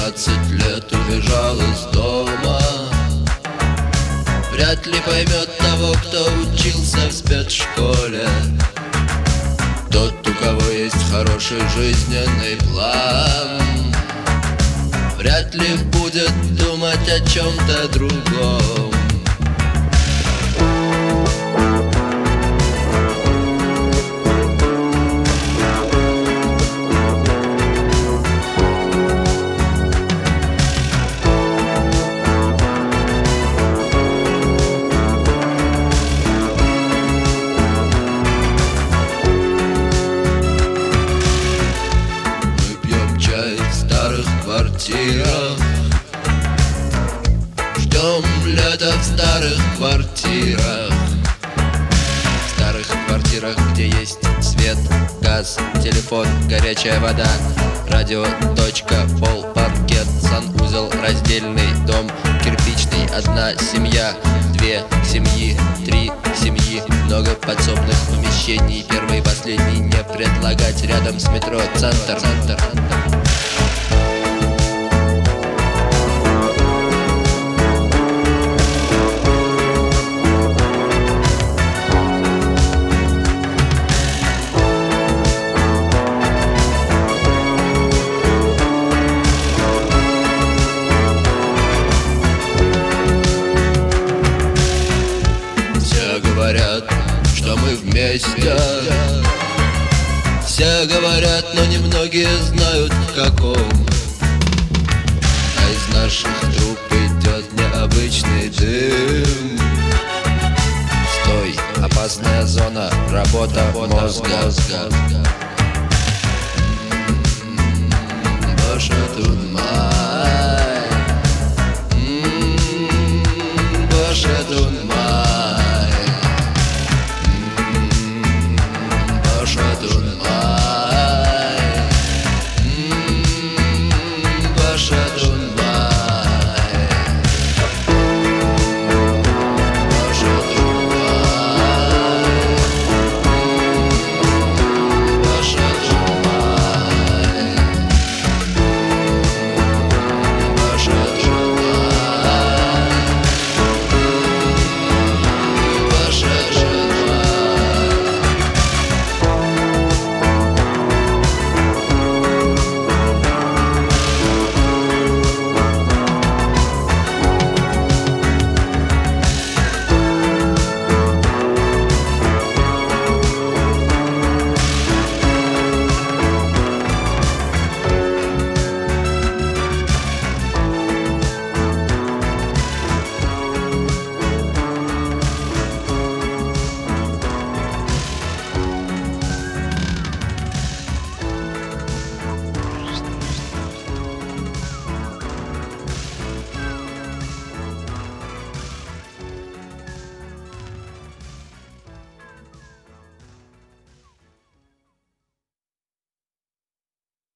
13 лет убежал из дома. Вряд ли поймет того, кто учился в спецшколе. Тот, у кого есть хороший жизненный план, вряд ли будет думать о чем-то другом. Ждем лета в старых квартирах. В старых квартирах, где есть свет, газ, телефон, горячая вода, радио, точка, пол, паркет, санузел, раздельный дом, кирпичный, одна семья, две семьи, три семьи, много подсобных помещений. Первый и последний не предлагать рядом с метро центр. Говорят, что мы вместе. Все говорят, но немногие знают в каком. А из наших труб идет необычный дым. Стой, опасная зона, работа мозга.